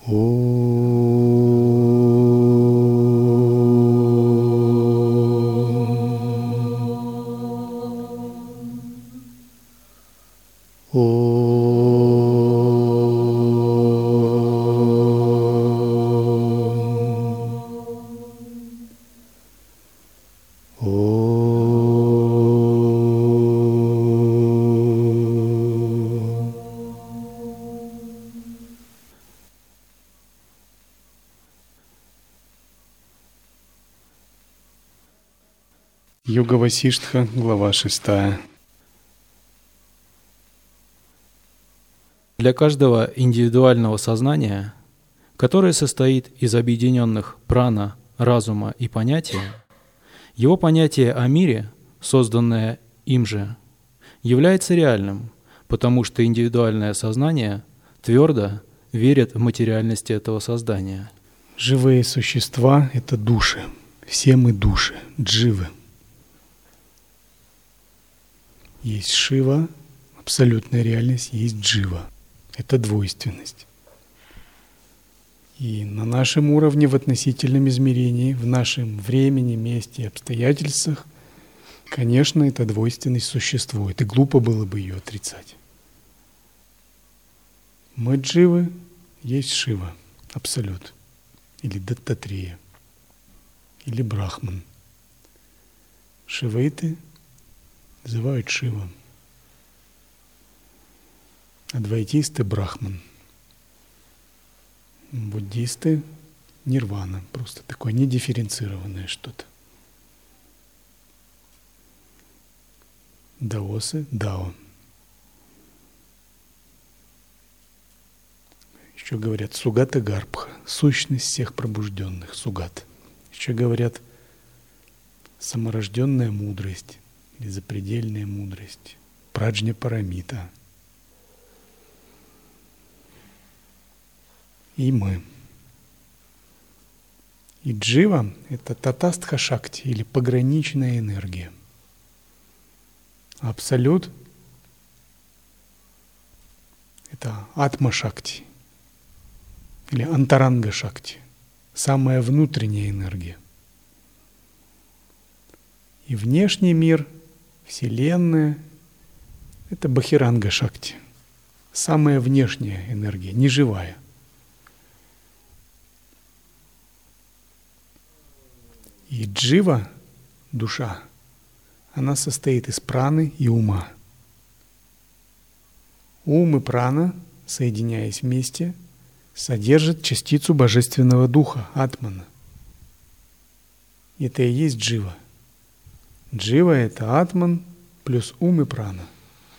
Йога Васиштха, глава 6. Для каждого индивидуального сознания, которое состоит из объединенных прана, разума и понятия, его понятие о мире, созданное им же, является реальным, потому что индивидуальное сознание твердо верит в материальность этого создания. Живые существа — это души. Все мы души, дживы. Есть Шива, абсолютная реальность, есть Джива. Это двойственность. И на нашем уровне, в относительном измерении, в нашем времени, месте и обстоятельствах, конечно, эта двойственность существует, и глупо было бы ее отрицать. Мы Дживы, есть Шива, Абсолют, или Даттатрея, или Брахман. Шивейты называют Шива. Адвайтисты — Брахман. Буддисты — Нирвана. Просто такое недифференцированное что-то. Даосы — Дао. Еще говорят Сугата Гарбха, сущность всех пробужденных, Сугат. Еще говорят саморожденная мудрость или запредельная мудрость, Праджня Парамита. И мы. И Джива — это Татастха Шакти или пограничная энергия. Абсолют — это Атма Шакти или Антаранга Шакти, самая внутренняя энергия. И внешний мир, Вселенная — это Бахиранга Шакти, самая внешняя энергия, неживая. И Джива, душа, она состоит из праны и ума. Ум и прана, соединяясь вместе, содержат частицу Божественного Духа, Атмана. Это и есть Джива. Джива — это Атман плюс ум и прана.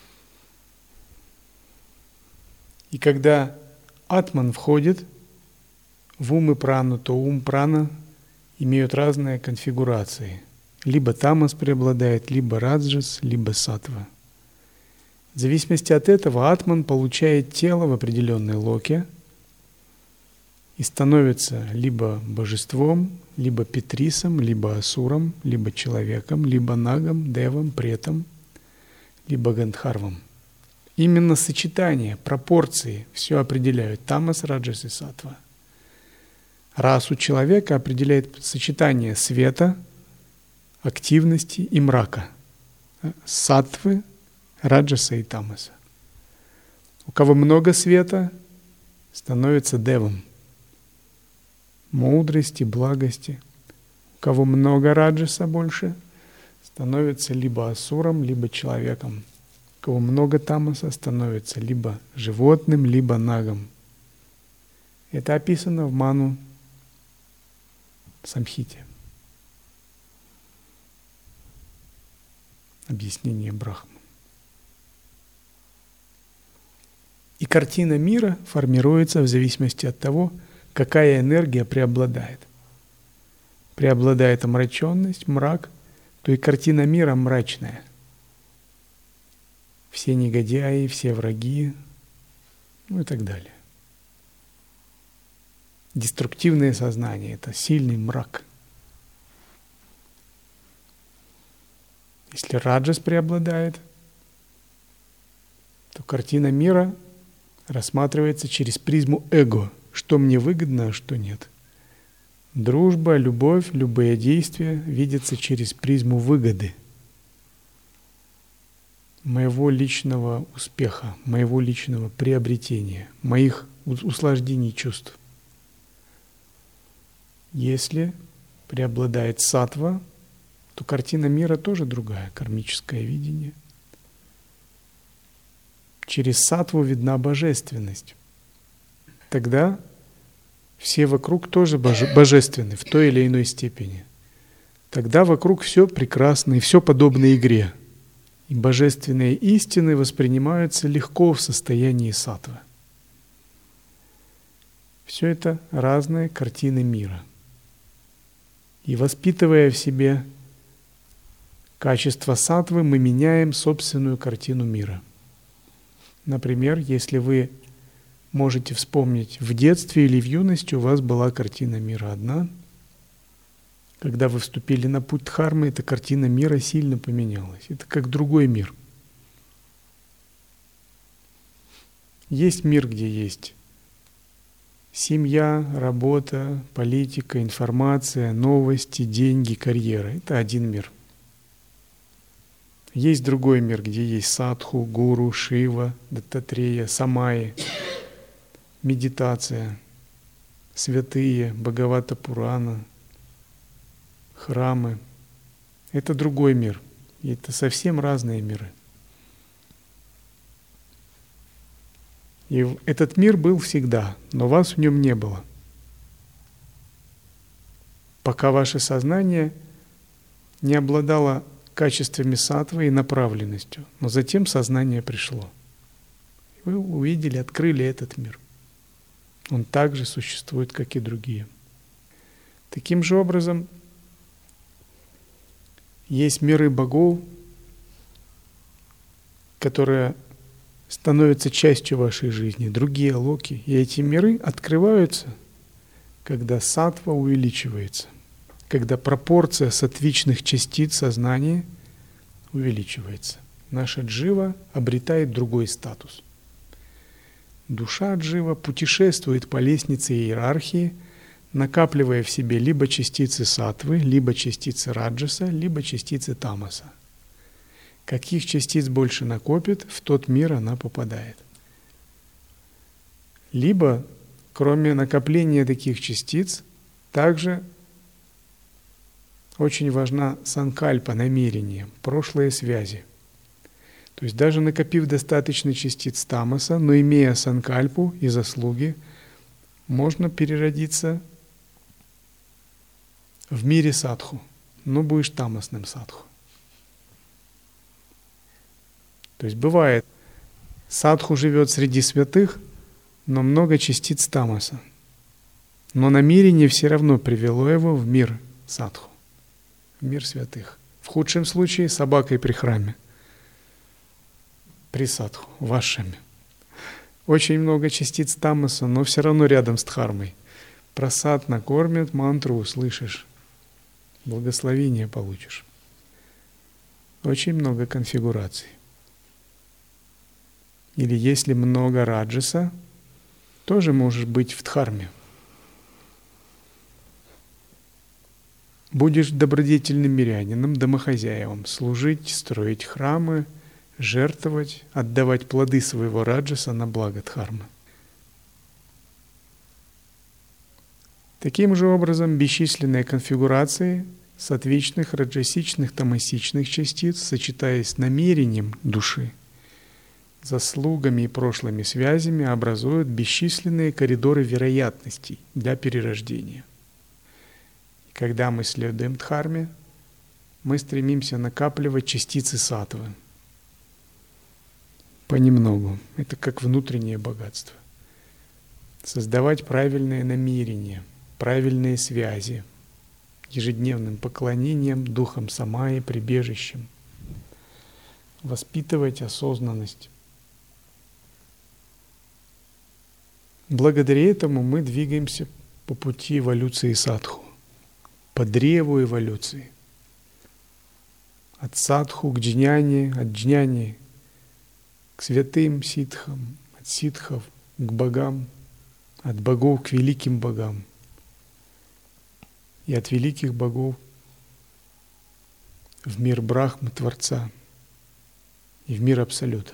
И когда Атман входит в ум и прану, то ум, прана имеют разные конфигурации. Либо тамас преобладает, либо раджас, либо саттва. В зависимости от этого Атман получает тело в определенной локе и становится либо божеством, либо петрисом, либо асуром, либо человеком, либо нагом, девом, претом, либо гандхарвом. Именно сочетание, пропорции все определяют тамас, раджас и саттва. Расу человека определяет сочетание света, активности и мрака, саттвы, раджаса и тамаса. У кого много света, становится девом, мудрости, благости. У кого много раджаса больше, становится либо асуром, либо человеком. У кого много тамаса, становится либо животным, либо нагом. Это описано в Ману Самхите. Объяснение Брахмы. И картина мира формируется в зависимости от того, какая энергия преобладает. Преобладает омраченность, мрак, то и картина мира мрачная. Все негодяи, все враги, ну и так далее. Деструктивное сознание — это сильный мрак. Если раджас преобладает, то картина мира рассматривается через призму эго, что мне выгодно, а что нет. Дружба, любовь, любые действия видятся через призму выгоды, моего личного успеха, моего личного приобретения, моих услаждений чувств. Если преобладает саттва, то картина мира тоже другая, кармическое видение. Через саттву видна божественность. Тогда все вокруг тоже божественны в той или иной степени. Тогда вокруг все прекрасно и все подобно игре. И божественные истины воспринимаются легко в состоянии саттвы. Все это разные картины мира. И воспитывая в себе качество саттвы, мы меняем собственную картину мира. Например, если вы можете вспомнить, в детстве или в юности у вас была картина мира одна. Когда вы вступили на путь дхармы, эта картина мира сильно поменялась. Это как другой мир. Есть мир, где есть семья, работа, политика, информация, новости, деньги, карьера. Это один мир. Есть другой мир, где есть садху, гуру, Шива, Даттатрея, Самаи, медитация, святые, Бхагавата Пурана, храмы. Это другой мир. И это совсем разные миры. И этот мир был всегда, но вас в нем не было. Пока ваше сознание не обладало качествами саттвы и направленностью. Но затем сознание пришло. Вы увидели, открыли этот мир. Он также существует, как и другие. Таким же образом, есть миры богов, которые становятся частью вашей жизни, другие локи. И эти миры открываются, когда саттва увеличивается, когда пропорция саттвичных частиц сознания увеличивается. Наша джива обретает другой статус. Душа джива путешествует по лестнице иерархии, накапливая в себе либо частицы саттвы, либо частицы раджаса, либо частицы тамаса. Каких частиц больше накопит, в тот мир она попадает. Либо, кроме накопления таких частиц, также очень важна санкальпа, намерение, прошлые связи. То есть даже накопив достаточно частиц тамаса, но имея санкальпу и заслуги, можно переродиться в мире садху, но будешь тамасным садху. То есть бывает, садху живет среди святых, но много частиц тамаса. Но намерение все равно привело его в мир садху, в мир святых. В худшем случае собакой при храме, при садху, в ашраме. Очень много частиц тамаса, но все равно рядом с дхармой. Прасад накормят, мантру услышишь, благословение получишь. Очень много конфигураций. Или если много раджаса, тоже можешь быть в дхарме. Будешь добродетельным мирянином, домохозяевом, служить, строить храмы, жертвовать, отдавать плоды своего раджаса на благо дхармы. Таким же образом, бесчисленные конфигурации саттвичных, раджасичных, тамасичных частиц, сочетаясь с намерением души, заслугами и прошлыми связями, образуют бесчисленные коридоры вероятностей для перерождения. И когда мы следуем дхарме, мы стремимся накапливать частицы саттвы. Понемногу. Это как внутреннее богатство. Создавать правильные намерения, правильные связи, ежедневным поклонением, духом самаи, прибежищем. Воспитывать осознанность. Благодаря этому мы двигаемся по пути эволюции садху, по древу эволюции. От садху к джняне, от джняни к святым ситхам, от ситхов к богам, от богов к великим богам, и от великих богов в мир Брахмы, Творца, и в мир Абсолюта.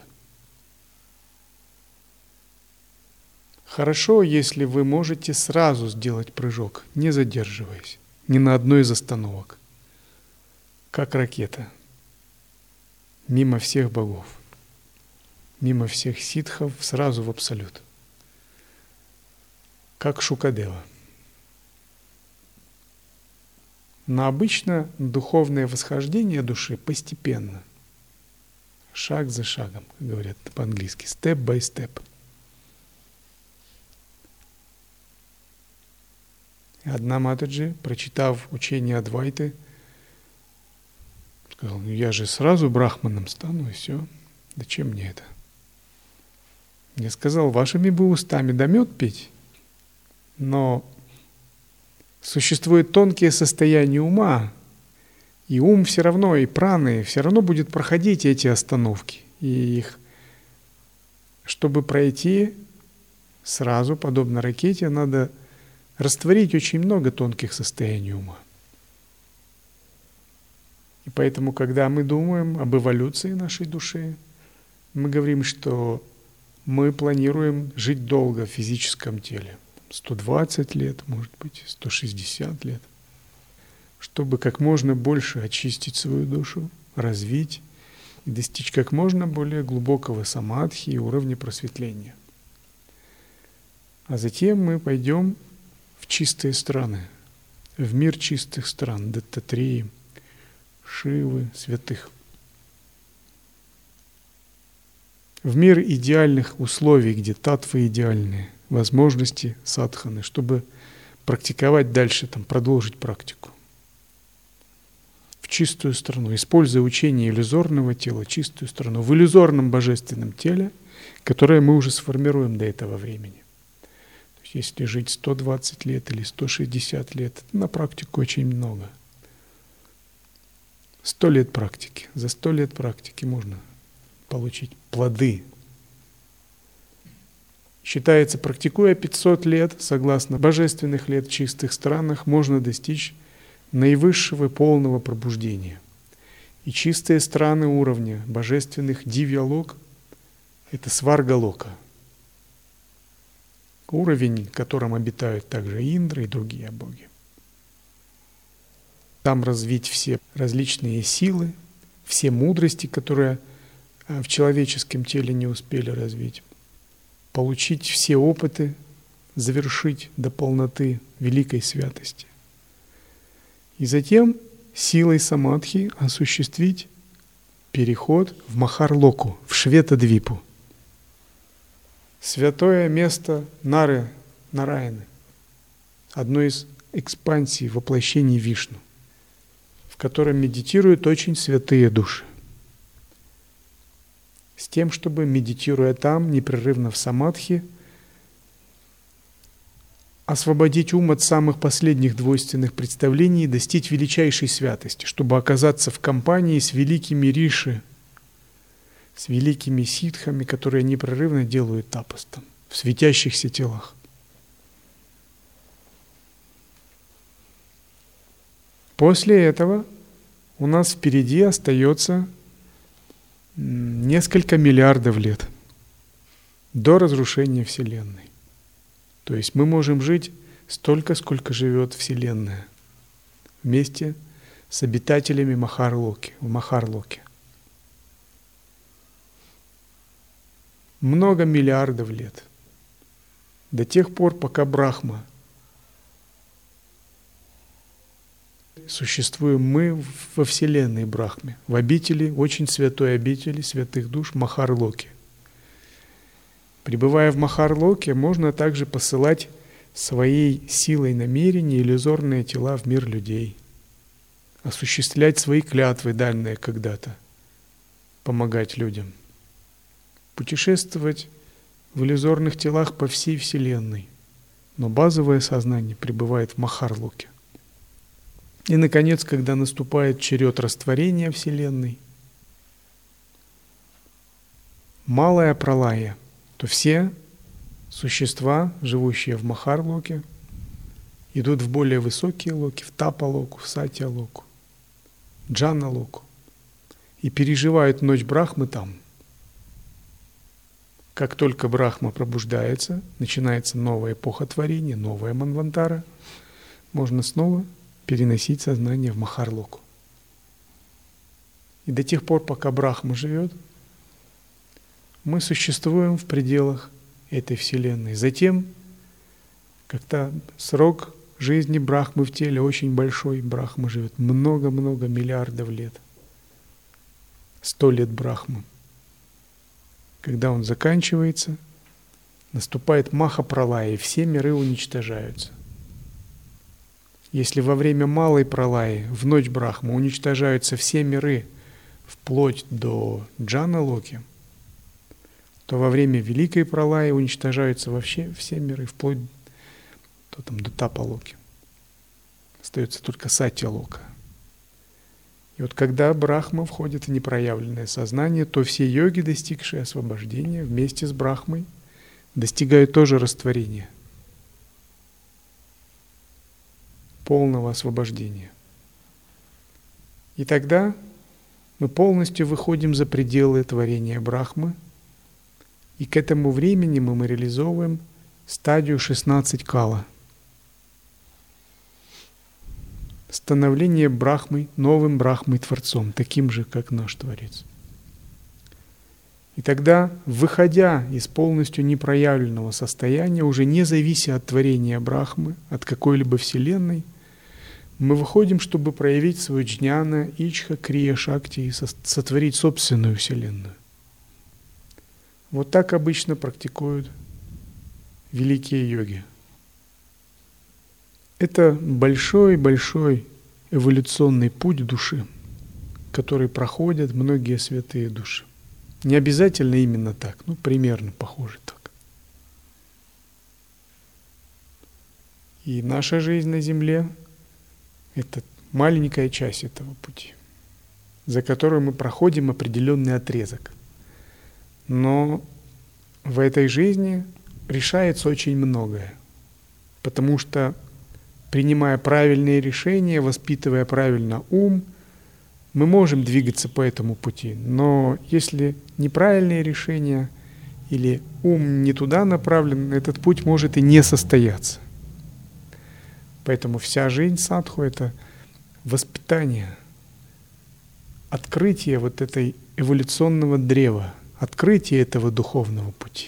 Хорошо, если вы можете сразу сделать прыжок, не задерживаясь, ни на одной из остановок, как ракета, мимо всех богов, мимо всех ситхов, сразу в Абсолют, как Шукадева. Но обычно духовное восхождение души постепенно, шаг за шагом, как говорят по-английски, step by step. Одна Матаджи, прочитав учение Адвайты, сказала: ну я же сразу брахманом стану, и все. Зачем мне это? Я сказал: вашими бы устами да мед пить, но существуют тонкие состояния ума, и ум все равно, и праны, все равно будет проходить эти остановки. И их, чтобы пройти сразу, подобно ракете, надо растворить очень много тонких состояний ума. И поэтому, когда мы думаем об эволюции нашей души, мы говорим, что мы планируем жить долго в физическом теле. 120 лет, может быть, 160 лет. Чтобы как можно больше очистить свою душу, развить и достичь как можно более глубокого самадхи и уровня просветления. А затем мы пойдем в чистые страны, в мир чистых стран, Даттатреи, Шивы, святых. В мир идеальных условий, где татвы идеальные, возможности садханы, чтобы практиковать дальше, продолжить практику. В чистую страну, используя учение иллюзорного тела, чистую страну, в иллюзорном божественном теле, которое мы уже сформируем до этого времени. Если жить 120 лет или 160 лет, это на практику очень много. 100 лет практики. За 100 лет практики можно получить плоды. Считается, практикуя 500 лет, согласно божественных лет в чистых странах, можно достичь наивысшего полного пробуждения. И чистые страны уровня божественных дивья-лок – это сварга-лока. Уровень, в котором обитают также Индра и другие боги. Там развить все различные силы, все мудрости, которые в человеческом теле не успели развить. Получить все опыты, завершить до полноты великой святости. И затем силой самадхи осуществить переход в Махарлоку, в Шветадвипу. Святое место Нары, Нараяны, одно из экспансий, воплощений Вишну, в котором медитируют очень святые души. С тем, чтобы, медитируя там, непрерывно в самадхи, освободить ум от самых последних двойственных представлений и достичь величайшей святости, чтобы оказаться в компании с великими риши, с великими ситхами, которые непрерывно делают тапастам в светящихся телах. После этого у нас впереди остается несколько миллиардов лет до разрушения Вселенной. То есть мы можем жить столько, сколько живет Вселенная, вместе с обитателями Махарлоки, в Махарлоке. Много миллиардов лет. До тех пор, пока Брахма существуем мы во Вселенной Брахме, в обители, очень святой обители святых душ Махарлоке. Пребывая в Махарлоке, можно также посылать своей силой намерения иллюзорные тела в мир людей, осуществлять свои клятвы, данные когда-то, помогать людям, путешествовать в иллюзорных телах по всей Вселенной, но базовое сознание пребывает в Махарлоке. И, наконец, когда наступает черед растворения Вселенной, малая пралая, то все существа, живущие в Махарлоке, идут в более высокие локи, в Тапа-локу, в Сатья-локу, Джана-локу, и переживают ночь Брахмы там. Как только Брахма пробуждается, начинается новая эпоха творения, новая Манвантара, можно снова переносить сознание в Махарлоку. И до тех пор, пока Брахма живет, мы существуем в пределах этой Вселенной. Затем, когда срок жизни Брахмы в теле очень большой, Брахма живет много-много миллиардов лет, 100 лет Брахмы. Когда он заканчивается, наступает Маха-пралая, и все миры уничтожаются. Если во время малой пралаи, в ночь Брахмы, уничтожаются все миры, вплоть до Джана-локи, то во время великой пралаи уничтожаются вообще все миры, вплоть до Тапа-локи. Остается только Сатья-лока. И вот когда Брахма входит в непроявленное сознание, то все йоги, достигшие освобождения, вместе с Брахмой достигают тоже растворения, полного освобождения. И тогда мы полностью выходим за пределы творения Брахмы, и к этому времени мы реализовываем стадию 16 кала. Становление Брахмой, новым Брахмой-творцом, таким же, как наш Творец. И тогда, выходя из полностью непроявленного состояния, уже не завися от творения Брахмы, от какой-либо вселенной, мы выходим, чтобы проявить свою джняна, ичха, крия, шакти и сотворить собственную вселенную. Вот так обычно практикуют великие йоги. Это большой-большой эволюционный путь души, который проходят многие святые души. Не обязательно именно так, но примерно похоже так. И наша жизнь на Земле – это маленькая часть этого пути, за которую мы проходим определенный отрезок. Но в этой жизни решается очень многое, потому что, принимая правильные решения, воспитывая правильно ум, мы можем двигаться по этому пути. Но если неправильные решения или ум не туда направлен, этот путь может и не состояться. Поэтому вся жизнь садху – это воспитание, открытие вот этой эволюционного древа, открытие этого духовного пути.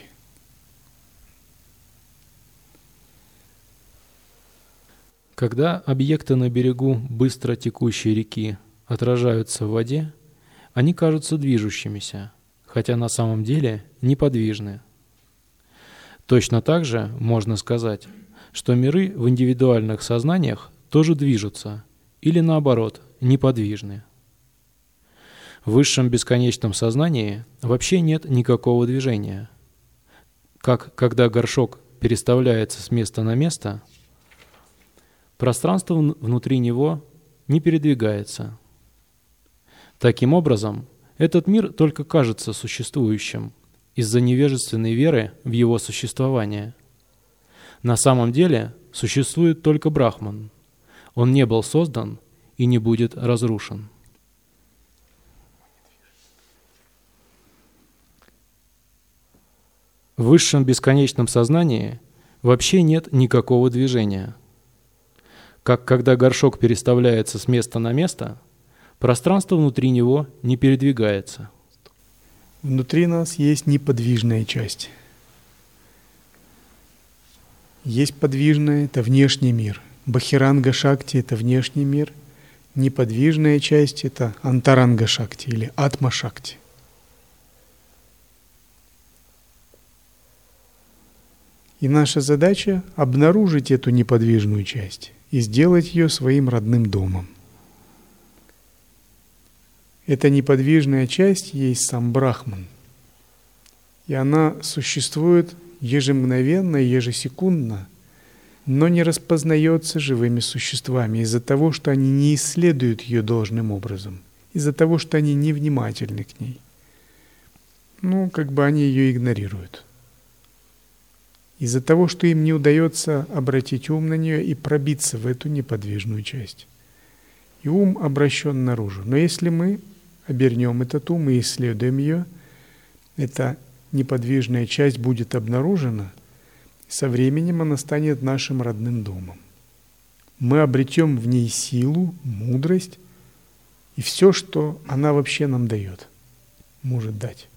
Когда объекты на берегу быстро текущей реки отражаются в воде, они кажутся движущимися, хотя на самом деле неподвижны. Точно так же можно сказать, что миры в индивидуальных сознаниях тоже движутся, или наоборот, неподвижны. В высшем бесконечном сознании вообще нет никакого движения. Как когда горшок переставляется с места на место, пространство внутри него не передвигается. Таким образом, этот мир только кажется существующим из-за невежественной веры в его существование. На самом деле существует только Брахман. Он не был создан и не будет разрушен. В высшем бесконечном сознании вообще нет никакого движения. Как когда горшок переставляется с места на место, пространство внутри него не передвигается. Внутри нас есть неподвижная часть. Есть подвижная – это внешний мир. Бахиранга-шакти – это внешний мир. Неподвижная часть – это антаранга-шакти или атма-шакти. И наша задача – обнаружить эту неподвижную часть и сделать ее своим родным домом. Эта неподвижная часть есть сам Брахман. И она существует ежемгновенно, ежесекундно, но не распознается живыми существами из-за того, что они не исследуют ее должным образом, из-за того, что они невнимательны к ней. Они ее игнорируют. из-за того, что им не удается обратить ум на нее и пробиться в эту неподвижную часть. И ум обращен наружу. Но если мы обернем этот ум и исследуем ее, эта неподвижная часть будет обнаружена, и со временем она станет нашим родным домом. Мы обретем в ней силу, мудрость и все, что она вообще нам дает, может дать.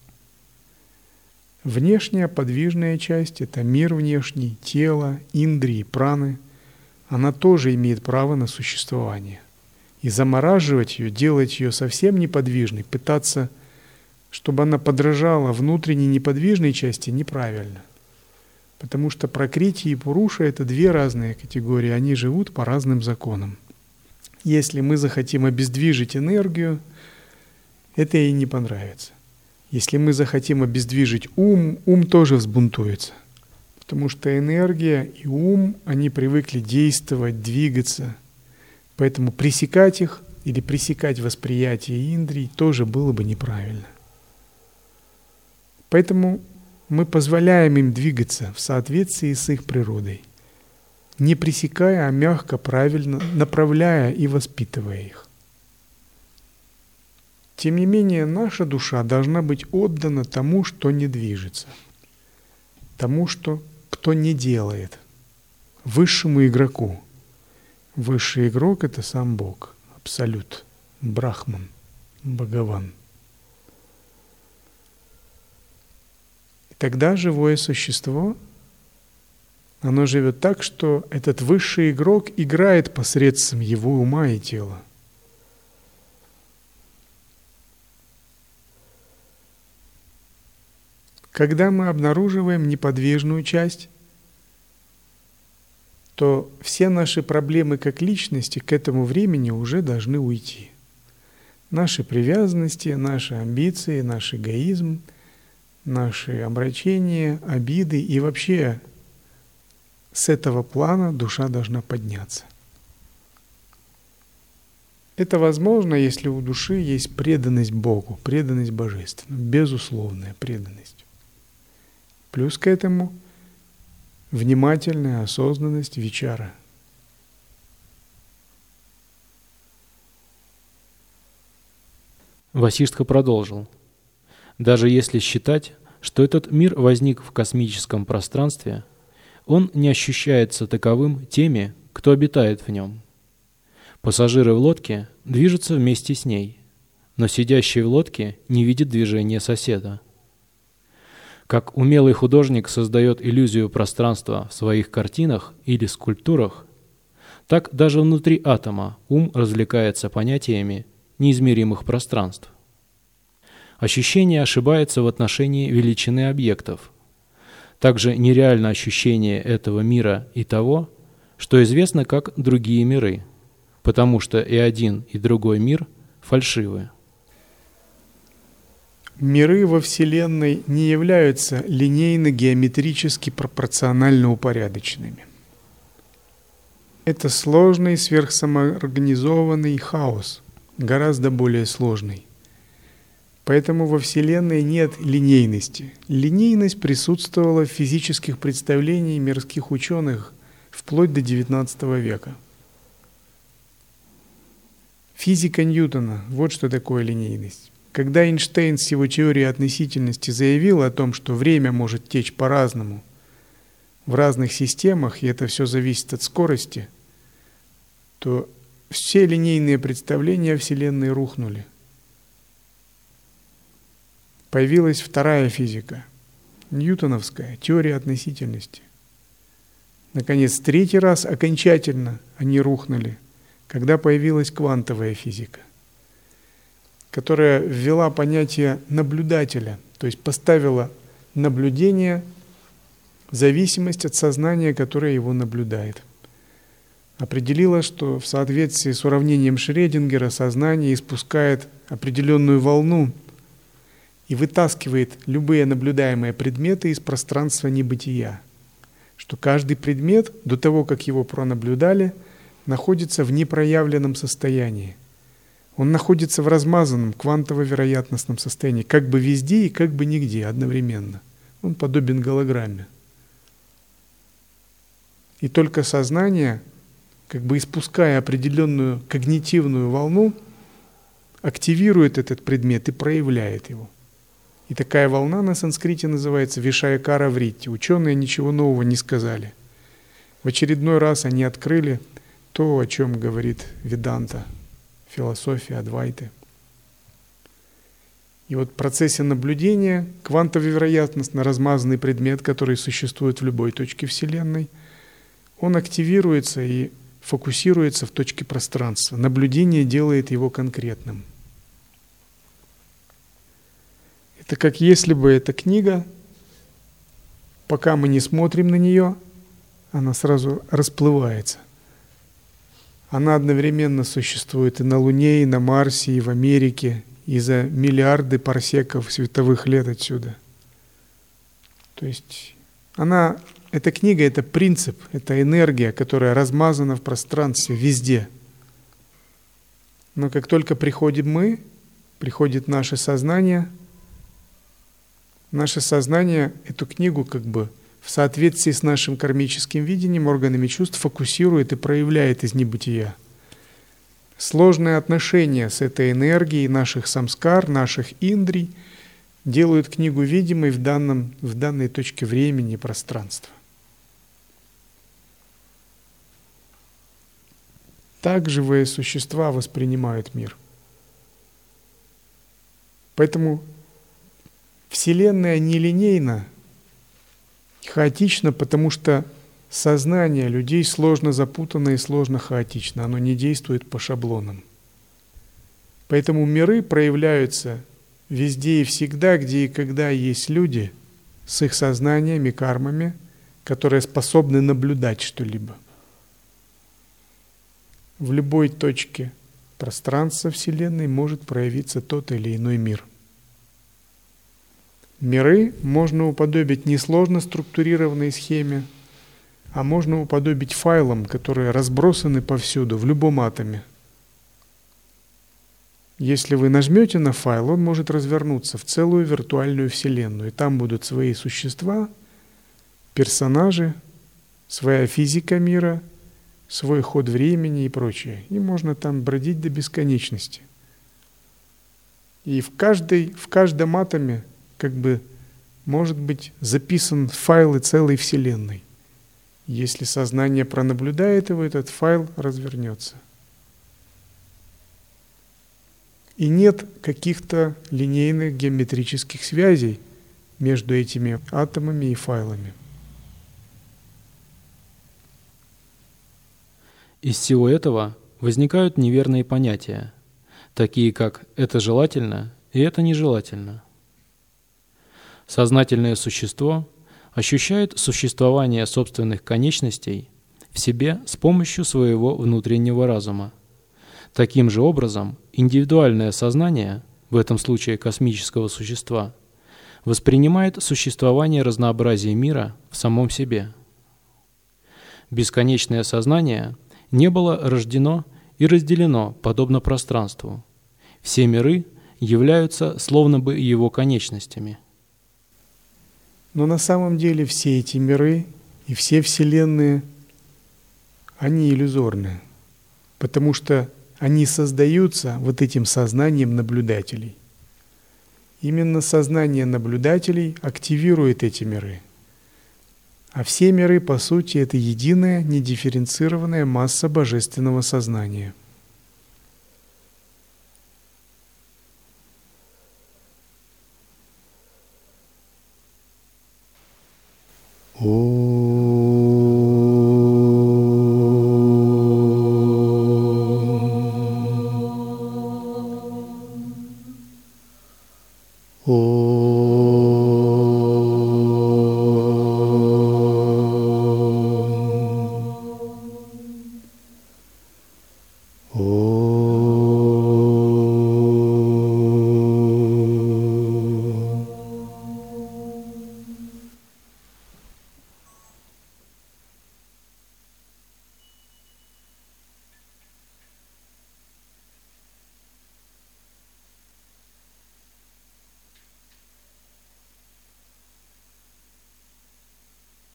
Внешняя подвижная часть – это мир внешний, тело, индрии, праны. Она тоже имеет право на существование. И замораживать ее, делать ее совсем неподвижной, пытаться, чтобы она подражала внутренней неподвижной части, неправильно. Потому что пракрити и пуруша – это две разные категории, они живут по разным законам. Если мы захотим обездвижить энергию, это ей не понравится. Если мы захотим обездвижить ум, ум тоже взбунтуется. Потому что энергия и ум, они привыкли действовать, двигаться. Поэтому пресекать их или пресекать восприятие индрий тоже было бы неправильно. Поэтому мы позволяем им двигаться в соответствии с их природой, не пресекая, а мягко, правильно направляя и воспитывая их. Тем не менее, наша душа должна быть отдана тому, что не движется, тому, кто не делает, высшему игроку. Высший игрок – это сам Бог, Абсолют, Брахман, Бхагаван. И тогда живое существо, оно живет так, что этот высший игрок играет посредством его ума и тела. Когда мы обнаруживаем неподвижную часть, то все наши проблемы как личности к этому времени уже должны уйти. Наши привязанности, наши амбиции, наш эгоизм, наши омрачения, обиды и вообще с этого плана душа должна подняться. Это возможно, если у души есть преданность Богу, преданность Божественному, безусловная преданность. Плюс к этому внимательная осознанность вичара. Васиштха продолжил. Даже если считать, что этот мир возник в космическом пространстве, он не ощущается таковым теми, кто обитает в нем. Пассажиры в лодке движутся вместе с ней, но сидящий в лодке не видит движения соседа. Как умелый художник создает иллюзию пространства в своих картинах или скульптурах, так даже внутри атома ум развлекается понятиями неизмеримых пространств. Ощущение ошибается в отношении величины объектов. Также нереально ощущение этого мира и того, что известно как другие миры, потому что и один, и другой мир фальшивы. Миры во Вселенной не являются линейно-геометрически пропорционально упорядоченными. Это сложный сверхсамоорганизованный хаос, гораздо более сложный. Поэтому во Вселенной нет линейности. Линейность присутствовала в физических представлениях мирских ученых вплоть до XIX века. Физика Ньютона – вот что такое линейность. Когда Эйнштейн с его теорией относительности заявил о том, что время может течь по-разному в разных системах, и это все зависит от скорости, то все линейные представления о Вселенной рухнули. Появилась вторая физика, ньютоновская, теория относительности. Наконец, третий раз окончательно они рухнули, когда появилась квантовая физика, которая ввела понятие наблюдателя, то есть поставила наблюдение в зависимость от сознания, которое его наблюдает. Определила, что в соответствии с уравнением Шрёдингера сознание испускает определенную волну и вытаскивает любые наблюдаемые предметы из пространства небытия. Что каждый предмет, до того, как его пронаблюдали, находится в непроявленном состоянии. Он находится в размазанном квантово-вероятностном состоянии, как бы везде и как бы нигде одновременно. Он подобен голограмме. И только сознание, как бы испуская определенную когнитивную волну, активирует этот предмет и проявляет его. И такая волна на санскрите называется вишаякара вритти. Ученые ничего нового не сказали. В очередной раз они открыли то, о чем говорит Веданта, философия Адвайты. И вот в процессе наблюдения квантово-вероятностно размазанный предмет, который существует в любой точке Вселенной, он активируется и фокусируется в точке пространства. Наблюдение делает его конкретным. Это как если бы эта книга, пока мы не смотрим на нее, она сразу расплывается. Она одновременно существует и на Луне, и на Марсе, и в Америке, и за миллиарды парсеков световых лет отсюда. То есть эта книга — это принцип, это энергия, которая размазана в пространстве везде. Но как только приходим мы, приходит наше сознание эту книгу как бы в соответствии с нашим кармическим видением, органами чувств фокусирует и проявляет из небытия. Сложные отношения с этой энергией наших самскар, наших индрий делают книгу видимой в данной точке времени и пространства. Так живые существа воспринимают мир. Поэтому Вселенная нелинейна, хаотична, потому что сознание людей сложно запутано и сложно хаотично. Оно не действует по шаблонам. Поэтому миры проявляются везде и всегда, где и когда есть люди с их сознаниями, кармами, которые способны наблюдать что-либо. В любой точке пространства Вселенной может проявиться тот или иной мир. Миры можно уподобить не сложно структурированной схеме, а можно уподобить файлам, которые разбросаны повсюду, в любом атоме. Если вы нажмете на файл, он может развернуться в целую виртуальную вселенную. И там будут свои существа, персонажи, своя физика мира, свой ход времени и прочее. И можно там бродить до бесконечности. И в каждом атоме как бы может быть записан файл целой вселенной. Если сознание пронаблюдает его, этот файл развернется. И нет каких-то линейных геометрических связей между этими атомами и файлами. Из всего этого возникают неверные понятия, такие как «это желательно» и «это нежелательно». Сознательное существо ощущает существование собственных конечностей в себе с помощью своего внутреннего разума. Таким же образом, индивидуальное сознание, в этом случае космического существа, воспринимает существование разнообразия мира в самом себе. Бесконечное сознание не было рождено и разделено подобно пространству. Все миры являются словно бы его конечностями. Но на самом деле все эти миры и все вселенные, они иллюзорны, потому что они создаются вот этим сознанием наблюдателей. Именно сознание наблюдателей активирует эти миры. А все миры, по сути, это единая, недифференцированная масса божественного сознания. О